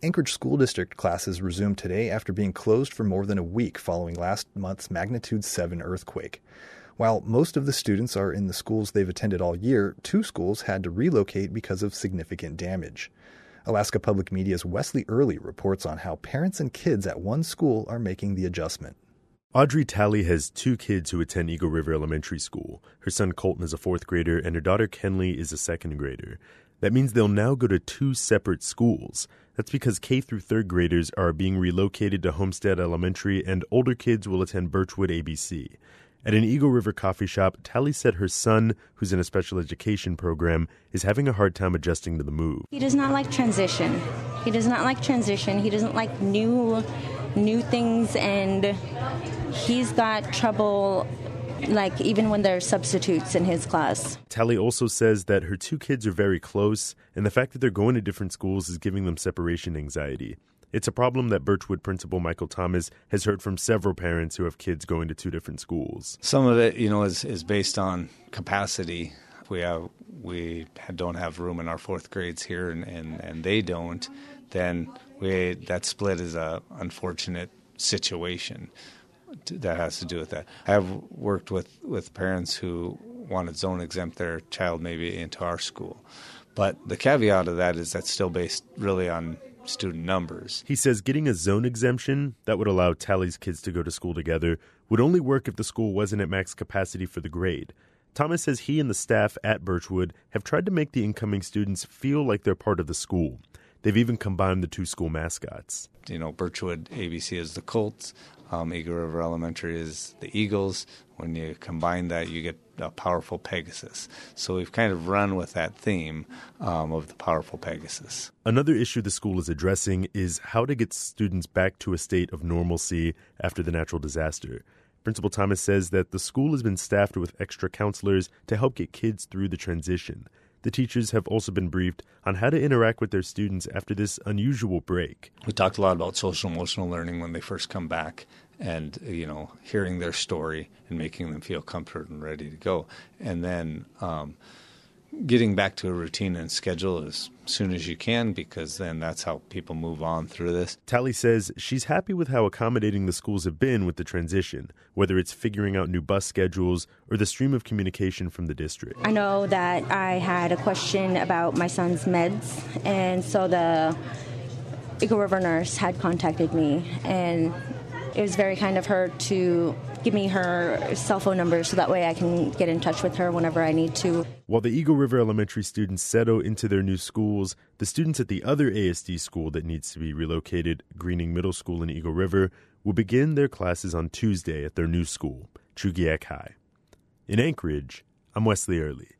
Anchorage School District classes resumed today after being closed for more than a week following last month's magnitude 7 earthquake. While most of the students are in the schools they've attended all year, 2 schools had to relocate because of significant damage. Alaska Public Media's Wesley Early reports on how parents and kids at one school are making the adjustment. Audrey Talley has 2 kids who attend Eagle River Elementary School. Her son Colton is a 4th grader and her daughter Kenley is a 2nd grader. That means they'll now go to 2 separate schools. That's because K through 3rd graders are being relocated to Homestead Elementary and older kids will attend Birchwood ABC. At an Eagle River coffee shop, Talley said her son, who's in a special education program, is having a hard time adjusting to the move. He does not like transition. He doesn't like new things, and he's got trouble, like even when there are substitutes in his class. Talley also says that her 2 kids are very close, and the fact that they're going to different schools is giving them separation anxiety. It's a problem that Birchwood principal Michael Thomas has heard from several parents who have kids going to 2 different schools. Some of it, is based on capacity. We don't have room in our 4th grades here, and they don't. Then that split is a unfortunate situation that has to do with that. I have worked with parents who wanted zone exempt their child maybe into our school, but the caveat of that is that's still based really on student numbers. He says getting a zone exemption that would allow Talley's kids to go to school together would only work if the school wasn't at max capacity for the grade. Thomas says he and the staff at Birchwood have tried to make the incoming students feel like they're part of the school. They've even combined the 2 school mascots. Birchwood ABC is the Colts, Eagle River Elementary is the Eagles. When you combine that, you get a powerful Pegasus. So we've kind of run with that theme of the powerful Pegasus. Another issue the school is addressing is how to get students back to a state of normalcy after the natural disaster. Principal Thomas says that the school has been staffed with extra counselors to help get kids through the transition. The teachers have also been briefed on how to interact with their students after this unusual break. We talked a lot about social-emotional learning when they first come back and, hearing their story and making them feel comfortable and ready to go. And then getting back to a routine and schedule as soon as you can, because then that's how people move on through this. Talley says she's happy with how accommodating the schools have been with the transition, whether it's figuring out new bus schedules or the stream of communication from the district. I know that I had a question about my son's meds, and so the Eagle River nurse had contacted me, and it was very kind of her to give me her cell phone number so that way I can get in touch with her whenever I need to. While the Eagle River Elementary students settle into their new schools, the students at the other ASD school that needs to be relocated, Greening Middle School in Eagle River, will begin their classes on Tuesday at their new school, Chugiak High. In Anchorage, I'm Wesley Early.